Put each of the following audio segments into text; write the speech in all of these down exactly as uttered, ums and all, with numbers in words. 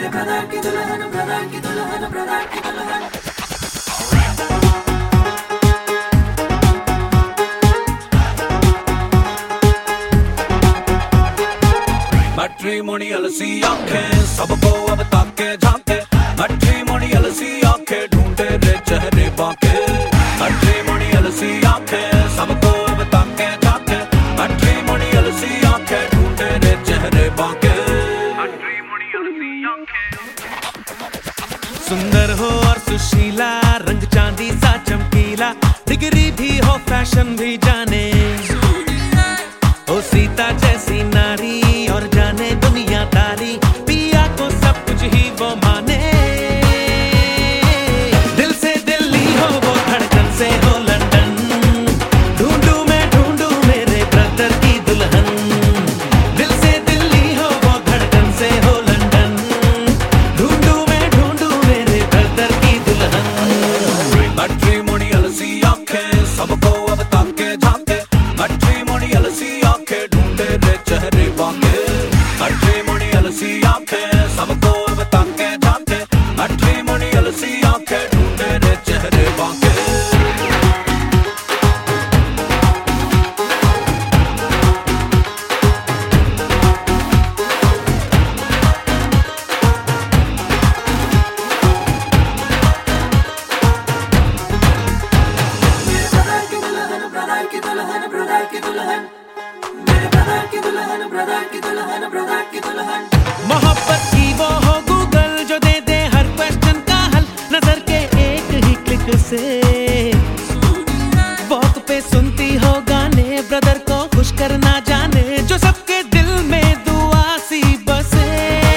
मेरे ब्रदर की दुल्हन, ब्रदर की दुल्हन, ब्रदर की दुल्हन। मैट्रिमोनियल सी आंखें सबको अब ताके झांके, मैट्रिमोनियल सी आंखें ढूंढे रे चेहरे बाके, मैट्रिमोनियल सी आंखें सबको अब ताके झांके, मैट्रिमोनियल सी आंखें ढूंढे रे चेहरे बाके, मैट्रिमोनियल सी आंखें। सुंदर हो और सुशीला, रंग चांदी सा चमकीला, डिग्री भी हो फैशन भी जाने, ओ सीता जैसी नारी और जाने दुनियादारी, पिया को सब कुछ ही वो माने। दिल से दिल्ली हो वो धड़कन से हो लंदन, ढूंढूं मैं ढूंढूं मेरे ब्रदर की दुल्हन। दिल से दिल्ली हो वो धड़कन से हो लंदन, ढूंढूं मैं ढूंढूं मेरे ब्रदर की दुल्हन। मैट्रिमोनियल सी आंखें सबको अब ताके झांके, मैट्रिमोनियल सी आंखें ढूंढे रे चेहरे बाके, मैट्रिमोनियल सी आंखें सबको अब ताके झांके, मैट्रिमोनियल सी आंखें ढूंढे रे चेहरे बाके। ब्रदर की दुल्हन, ब्रदर की दुल्हन, मेरे ब्रदर की दुल्हन, ब्रदर की दुल्हन, ब्रदर की दुल्हन। मोहब्बत की वो हो गूगल जो दे दे हर क्वेश्चन का हल, नजर के एक ही क्लिक से। वॉक पे सुनती हो गाने, ब्रदर को खुश करना जाने, जो सबके दिल में दुआ सी बसे।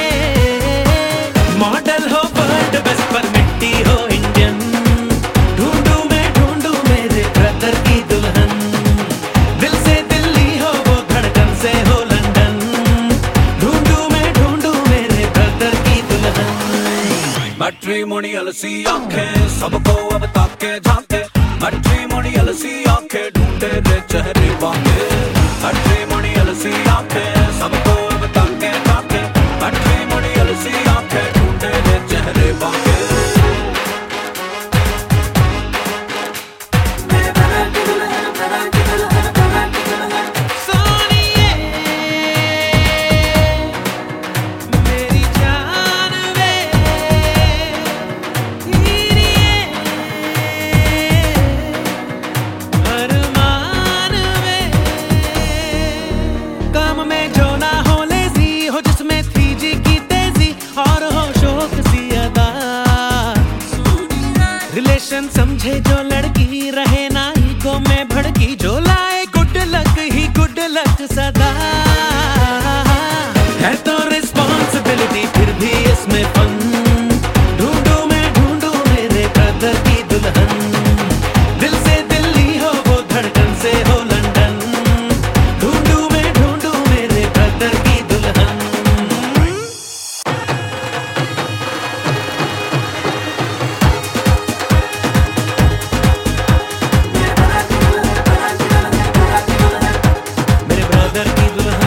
मॉडल हो वर्ल्ड बेस्ट पर मिट्टी हो इंडियन, ढूंढूं मैं ढूंढूं मेरे ब्रदर की दुल्हन। दिल से दिल्ली हो वो धड़कन से हो लंदन, ढूंढूं मैं ढूंढूं मेरे ब्रदर की दुल्हन। मैट्रिमोनियल सी आंखें सबको अब ताके झांके, मैट्रिमोनियल सी आंखें ढूंढे रे चेहरे बाके, मैट्रिमोनियल सी आंखें सबको अब ताके झांके, मैट्रिमोनियल सी आंखें ढूंढे रे चेहरे बाके। मेरे ब्रदर की दुल्हन, ब्रदर की दुल्हन, ब्रदर की दुल्हन। सोनिए मेरी जान वे, हीरिए अरमान वे, काम में जो ना हो लेजी, हो जिसमें थ्री जी की तेजी और हो शौक सी अदा। रिलेशन समझे जो लड़की, रहे ना ईगो में भड़की, जो लाए गुड लक ही गुड लक सदा। है तो रिस्पॉन्सिबिलिटी फिर भी इसमें फन, ढूंढूं मैं ढूंढूं मेरे ब्रदर की दुल्हन। दिल से दिल्ली हो वो धड़कन से हो लंदन, ढूंढूं मैं ढूंढूं मेरे ब्रदर की दुल्हन। मेरे ब्रदर की दुल्हन, ब्रदर की दुल्हन, ब्रदर की दुल्हन। मेरे ब्रदर की दुल्हन।